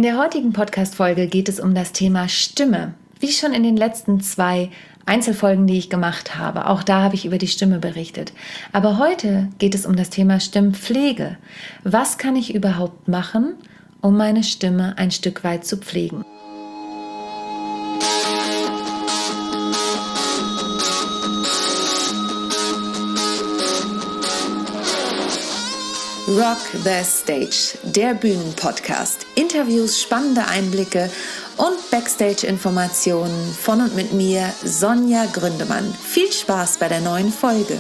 der heutigen Podcast-Folge geht es um das Thema Stimme. Wie schon in den letzten 2 Einzelfolgen, die ich gemacht habe. Auch da habe ich über die Stimme berichtet. Aber heute geht es um das Thema Stimmpflege. Was kann ich überhaupt machen, um meine Stimme ein Stück weit zu pflegen? Rock the Stage, der Bühnenpodcast. Interviews, spannende Einblicke und Backstage-Informationen von und mit mir, Sonja Gründemann. Viel Spaß bei der neuen Folge.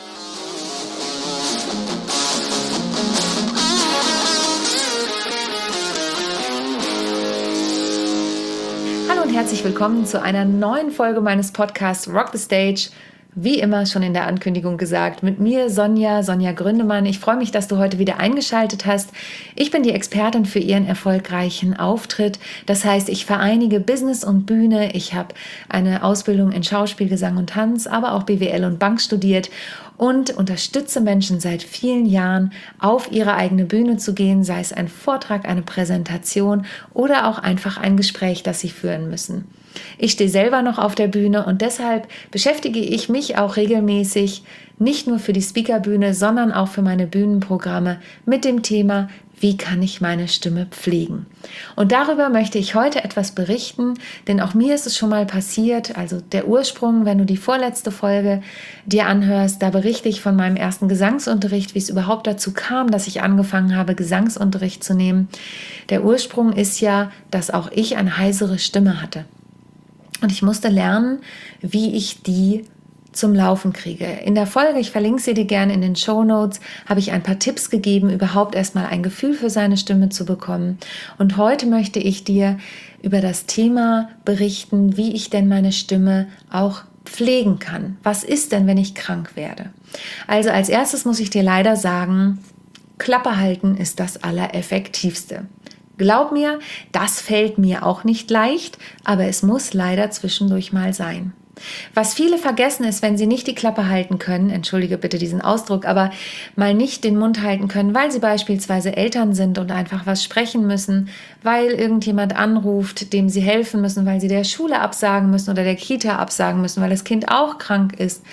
Hallo und herzlich willkommen zu einer neuen Folge meines Podcasts Rock the Stage. Wie immer schon in der Ankündigung gesagt, mit mir Sonja Gründemann. Ich freue mich, dass du heute wieder eingeschaltet hast. Ich bin die Expertin für Ihren erfolgreichen Auftritt. Das heißt, ich vereinige Business und Bühne. Ich habe eine Ausbildung in Schauspiel, Gesang und Tanz, aber auch BWL und Bank studiert und unterstütze Menschen seit vielen Jahren, auf ihre eigene Bühne zu gehen, sei es ein Vortrag, eine Präsentation oder auch einfach ein Gespräch, das sie führen müssen. Ich stehe selber noch auf der Bühne und deshalb beschäftige ich mich auch regelmäßig, nicht nur für die Speakerbühne, sondern auch für meine Bühnenprogramme mit dem Thema, wie kann ich meine Stimme pflegen? Und darüber möchte ich heute etwas berichten, denn auch mir ist es schon mal passiert, also der Ursprung, wenn du die vorletzte Folge dir anhörst, da berichte ich von meinem ersten Gesangsunterricht, wie es überhaupt dazu kam, dass ich angefangen habe, Gesangsunterricht zu nehmen. Der Ursprung ist ja, dass auch ich eine heisere Stimme hatte. Und ich musste lernen, wie ich die zum Laufen kriege. In der Folge, ich verlinke sie dir gerne in den Shownotes, habe ich ein paar Tipps gegeben, überhaupt erstmal ein Gefühl für seine Stimme zu bekommen. Und heute möchte ich dir über das Thema berichten, wie ich denn meine Stimme auch pflegen kann. Was ist denn, wenn ich krank werde? Also als erstes muss ich dir leider sagen, Klappe halten ist das Allereffektivste. Glaub mir, das fällt mir auch nicht leicht, aber es muss leider zwischendurch mal sein. Was viele vergessen ist, wenn sie nicht die Klappe halten können, entschuldige bitte diesen Ausdruck, aber mal nicht den Mund halten können, weil sie beispielsweise Eltern sind und einfach was sprechen müssen, weil irgendjemand anruft, dem sie helfen müssen, weil sie der Schule absagen müssen oder der Kita absagen müssen, weil das Kind auch krank ist.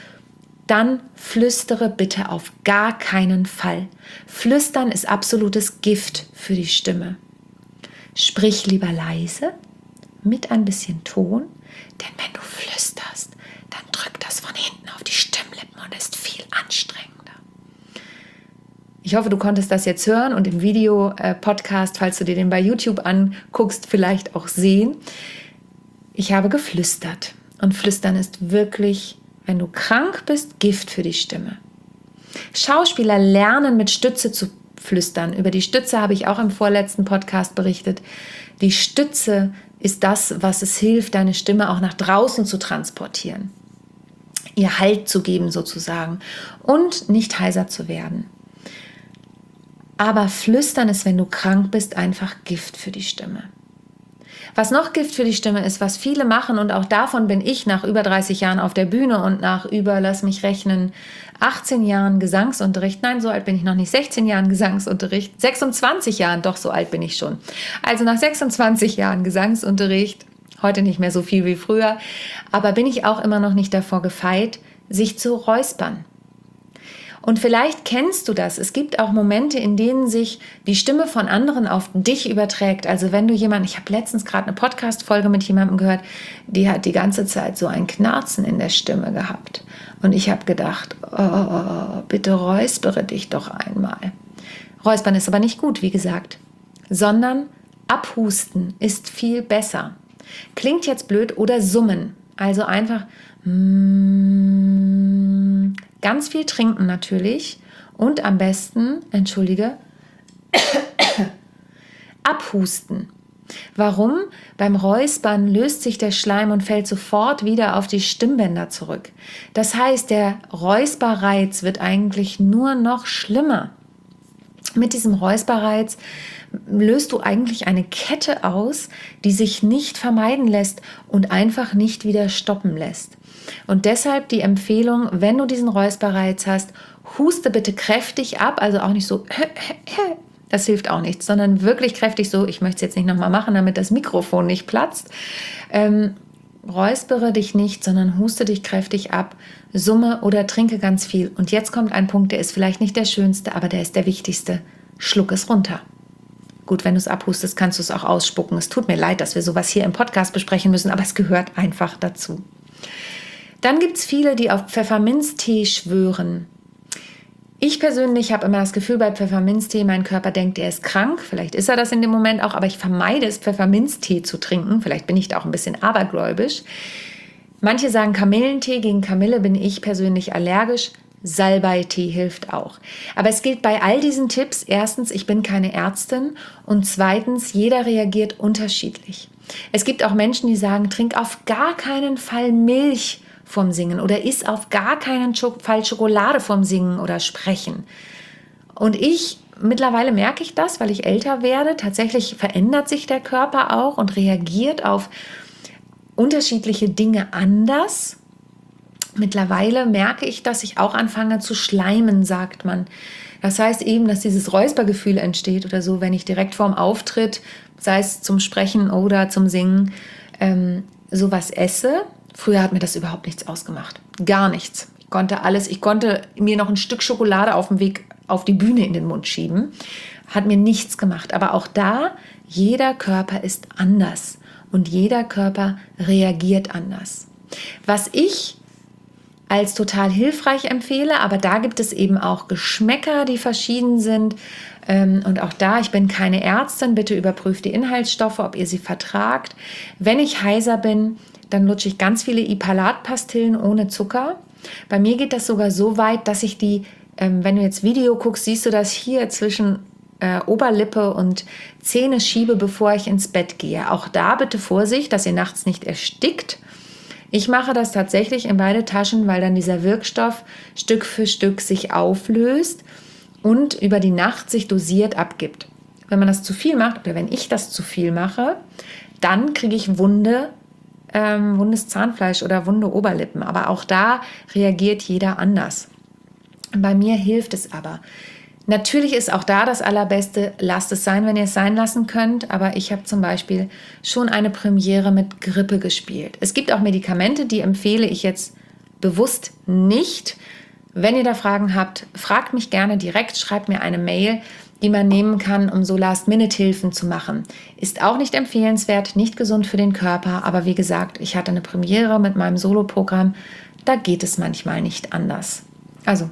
Dann flüstere bitte auf gar keinen Fall. Flüstern ist absolutes Gift für die Stimme. Sprich lieber leise, mit ein bisschen Ton, denn wenn du flüsterst, dann drückt das von hinten auf die Stimmlippen und ist viel anstrengender. Ich hoffe, du konntest das jetzt hören und im Video-Podcast, falls du dir den bei YouTube anguckst, vielleicht auch sehen. Ich habe geflüstert und Flüstern ist wirklich, wenn du krank bist, Gift für die Stimme. Schauspieler lernen mit Stütze zu flüstern. Über die Stütze habe ich auch im vorletzten Podcast berichtet. Die Stütze ist das, was es hilft, deine Stimme auch nach draußen zu transportieren. Ihr Halt zu geben sozusagen und nicht heiser zu werden. Aber Flüstern ist, wenn du krank bist, einfach Gift für die Stimme. Was noch Gift für die Stimme ist, was viele machen, und auch davon bin ich nach über 30 Jahren auf der Bühne und nach lass mich rechnen, 18 Jahren Gesangsunterricht, nein, so alt bin ich noch nicht, 16 Jahren Gesangsunterricht, 26 Jahren, doch so alt bin ich schon. Also nach 26 Jahren Gesangsunterricht, heute nicht mehr so viel wie früher, aber bin ich auch immer noch nicht davor gefeit, sich zu räuspern. Und vielleicht kennst du das. Es gibt auch Momente, in denen sich die Stimme von anderen auf dich überträgt. Also wenn du ich habe letztens gerade eine Podcast-Folge mit jemandem gehört, die hat die ganze Zeit so ein Knarzen in der Stimme gehabt. Und ich habe gedacht, bitte räuspere dich doch einmal. Räuspern ist aber nicht gut, wie gesagt, sondern abhusten ist viel besser. Klingt jetzt blöd, oder summen. Also einfach ganz viel trinken natürlich und am besten, abhusten. Warum? Beim Räuspern löst sich der Schleim und fällt sofort wieder auf die Stimmbänder zurück. Das heißt, der Räusperreiz wird eigentlich nur noch schlimmer. Mit diesem Räusperreiz löst du eigentlich eine Kette aus, die sich nicht vermeiden lässt und einfach nicht wieder stoppen lässt. Und deshalb die Empfehlung, wenn du diesen Räusperreiz hast, huste bitte kräftig ab, also auch nicht so, Das hilft auch nichts, sondern wirklich kräftig so, ich möchte es jetzt nicht nochmal machen, damit das Mikrofon nicht platzt. Räuspere dich nicht, sondern huste dich kräftig ab, summe oder trinke ganz viel. Und jetzt kommt ein Punkt, der ist vielleicht nicht der schönste, aber der ist der wichtigste. Schluck es runter. Gut, wenn du es abhustest, kannst du es auch ausspucken. Es tut mir leid, dass wir sowas hier im Podcast besprechen müssen, aber es gehört einfach dazu. Dann gibt es viele, die auf Pfefferminztee schwören. Ich persönlich habe immer das Gefühl bei Pfefferminztee, mein Körper denkt, er ist krank. Vielleicht ist er das in dem Moment auch, aber ich vermeide es, Pfefferminztee zu trinken. Vielleicht bin ich da auch ein bisschen abergläubisch. Manche sagen Kamillentee, gegen Kamille bin ich persönlich allergisch. Salbeitee hilft auch. Aber es gilt bei all diesen Tipps, erstens, ich bin keine Ärztin und zweitens, jeder reagiert unterschiedlich. Es gibt auch Menschen, die sagen, trink auf gar keinen Fall Milch vorm Singen oder iss auf gar keinen Fall Schokolade vorm Singen oder Sprechen. Und mittlerweile merke ich das, weil ich älter werde, tatsächlich verändert sich der Körper auch und reagiert auf unterschiedliche Dinge anders. Mittlerweile merke ich, dass ich auch anfange zu schleimen, sagt man. Das heißt eben, dass dieses Räuspergefühl entsteht oder so, wenn ich direkt vorm Auftritt, sei es zum Sprechen oder zum Singen, sowas esse. Früher hat mir das überhaupt nichts ausgemacht. Gar nichts. Ich konnte mir noch ein Stück Schokolade auf dem Weg auf die Bühne in den Mund schieben. Hat mir nichts gemacht. Aber auch da, jeder Körper ist anders. Und jeder Körper reagiert anders. Was ich als total hilfreich empfehle, aber da gibt es eben auch Geschmäcker, die verschieden sind. Und auch da, ich bin keine Ärztin, bitte überprüft die Inhaltsstoffe, ob ihr sie vertragt. Wenn ich heiser bin, dann lutsche ich ganz viele Ipalat-Pastillen ohne Zucker. Bei mir geht das sogar so weit, dass ich die, wenn du jetzt Video guckst, siehst du das hier zwischen Oberlippe und Zähne schiebe, bevor ich ins Bett gehe. Auch da bitte Vorsicht, dass ihr nachts nicht erstickt. Ich mache das tatsächlich in beide Taschen, weil dann dieser Wirkstoff Stück für Stück sich auflöst und über die Nacht sich dosiert abgibt. Wenn man das zu viel macht oder wenn ich das zu viel mache, dann kriege ich wundes Zahnfleisch oder wunde Oberlippen. Aber auch da reagiert jeder anders. Bei mir hilft es aber. Natürlich ist auch da das Allerbeste, lasst es sein, wenn ihr es sein lassen könnt. Aber ich habe zum Beispiel schon eine Premiere mit Grippe gespielt. Es gibt auch Medikamente, die empfehle ich jetzt bewusst nicht. Wenn ihr da Fragen habt, fragt mich gerne direkt, schreibt mir eine Mail, die man nehmen kann, um so Last-Minute-Hilfen zu machen. Ist auch nicht empfehlenswert, nicht gesund für den Körper. Aber wie gesagt, ich hatte eine Premiere mit meinem Soloprogramm. Da geht es manchmal nicht anders. Also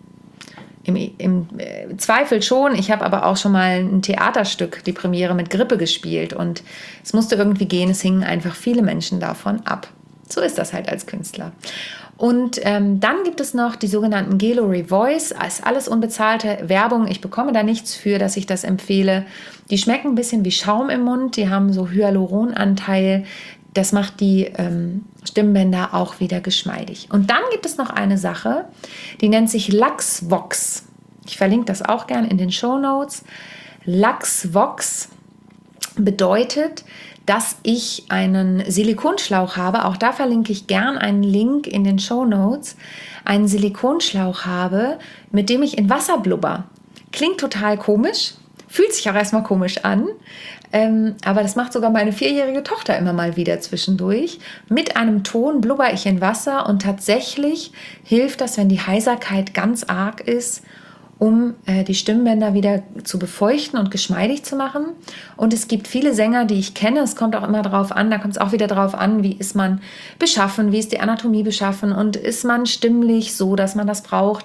im Zweifel schon. Ich habe aber auch schon mal ein Theaterstück, die Premiere mit Grippe gespielt. Und es musste irgendwie gehen. Es hingen einfach viele Menschen davon ab. So ist das halt als Künstler. Und dann gibt es noch die sogenannten Gelori Voice. Das ist alles unbezahlte Werbung. Ich bekomme da nichts für, dass ich das empfehle. Die schmecken ein bisschen wie Schaum im Mund. Die haben so Hyaluronanteil. Das macht die Stimmbänder auch wieder geschmeidig. Und dann gibt es noch eine Sache, die nennt sich Lachsvox. Ich verlinke das auch gern in den Shownotes. Lachsvox bedeutet, dass ich einen Silikonschlauch habe, auch da verlinke ich gern einen Link in den Shownotes, einen Silikonschlauch habe, mit dem ich in Wasser blubber. Klingt total komisch, fühlt sich auch erstmal komisch an, aber das macht sogar meine 4-jährige Tochter immer mal wieder zwischendurch. Mit einem Ton blubber ich in Wasser und tatsächlich hilft das, wenn die Heiserkeit ganz arg ist, um die Stimmbänder wieder zu befeuchten und geschmeidig zu machen. Und es gibt viele Sänger, die ich kenne. Es kommt auch immer drauf an, da kommt es auch wieder drauf an, wie ist man beschaffen, wie ist die Anatomie beschaffen und ist man stimmlich so, dass man das braucht,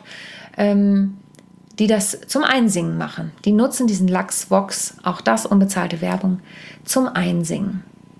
die das zum Einsingen machen. Die nutzen diesen Lachsvox, auch das unbezahlte Werbung, zum Einsingen.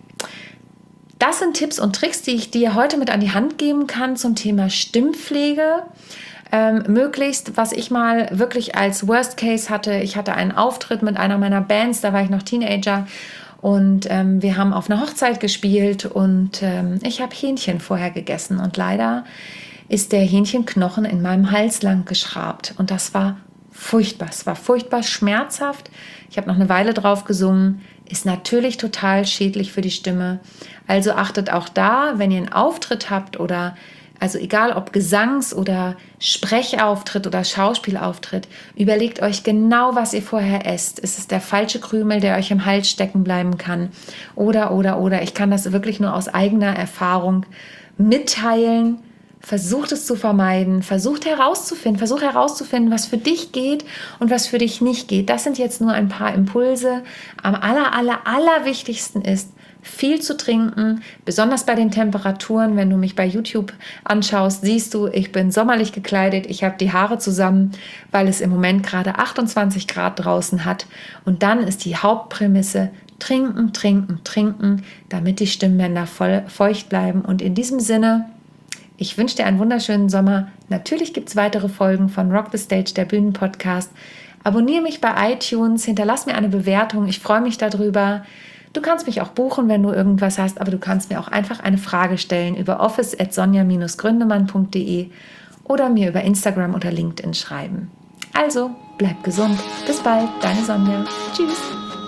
Das sind Tipps und Tricks, die ich dir heute mit an die Hand geben kann zum Thema Stimmpflege. Möglichst, was ich mal wirklich als Worst Case hatte, ich hatte einen Auftritt mit einer meiner Bands, da war ich noch Teenager und wir haben auf einer Hochzeit gespielt und ich habe Hähnchen vorher gegessen und leider ist der Hähnchenknochen in meinem Hals lang geschrabt und das war furchtbar. Es war furchtbar schmerzhaft. Ich habe noch eine Weile drauf gesungen, ist natürlich total schädlich für die Stimme. Also achtet auch da, wenn ihr einen Auftritt habt oder Also egal ob Gesangs- oder Sprechauftritt oder Schauspielauftritt, überlegt euch genau, was ihr vorher esst. Ist es der falsche Krümel, der euch im Hals stecken bleiben kann? Oder. Ich kann das wirklich nur aus eigener Erfahrung mitteilen. Versucht es zu vermeiden, versuch herauszufinden, was für dich geht und was für dich nicht geht. Das sind jetzt nur ein paar Impulse. Am allerwichtigsten ist, viel zu trinken, besonders bei den Temperaturen. Wenn du mich bei YouTube anschaust, siehst du, ich bin sommerlich gekleidet, ich habe die Haare zusammen, weil es im Moment gerade 28 Grad draußen hat. Und dann ist die Hauptprämisse, trinken, damit die Stimmbänder feucht bleiben. Und in diesem Sinne, ich wünsche dir einen wunderschönen Sommer. Natürlich gibt es weitere Folgen von Rock the Stage, der Bühnenpodcast. Abonniere mich bei iTunes, hinterlass mir eine Bewertung. Ich freue mich darüber. Du kannst mich auch buchen, wenn du irgendwas hast, aber du kannst mir auch einfach eine Frage stellen über office@sonja-gründemann.de oder mir über Instagram oder LinkedIn schreiben. Also, bleib gesund. Bis bald, deine Sonja. Tschüss.